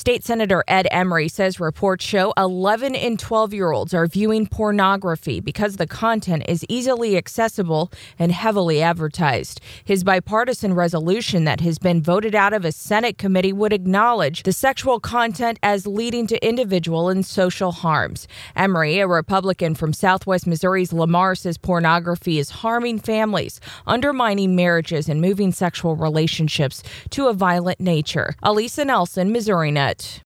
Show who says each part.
Speaker 1: State Senator Ed Emery says reports show 11 and 12-year-olds are viewing pornography because the content is easily accessible and heavily advertised. His bipartisan resolution that has been voted out of a Senate committee would acknowledge the sexual content as leading to individual and social harms. Emery, a Republican from Southwest Missouri's Lamar, says pornography is harming families, undermining marriages, and moving sexual relationships to a violent nature. Alisa Nelson, Missouri Net.